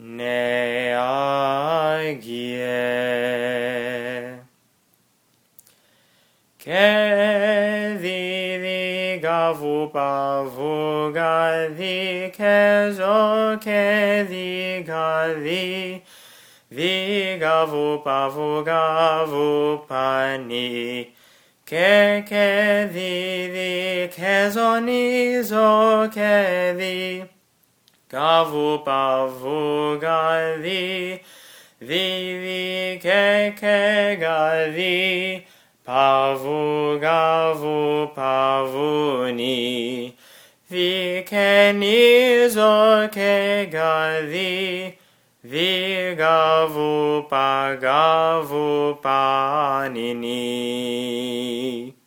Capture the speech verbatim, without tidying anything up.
ne agie. Ke vi vi gavu pavu ga vi ke zo ke vi ga vi vi gavu pavu gavu pani ke ke vi vi ke zo ni zo ke vi gavu pavu ga vi vi vi ke ke ga vi pavu gavu pavu ni vi ke ni zo ke ga vi vi gavu pa gavu pa ni ni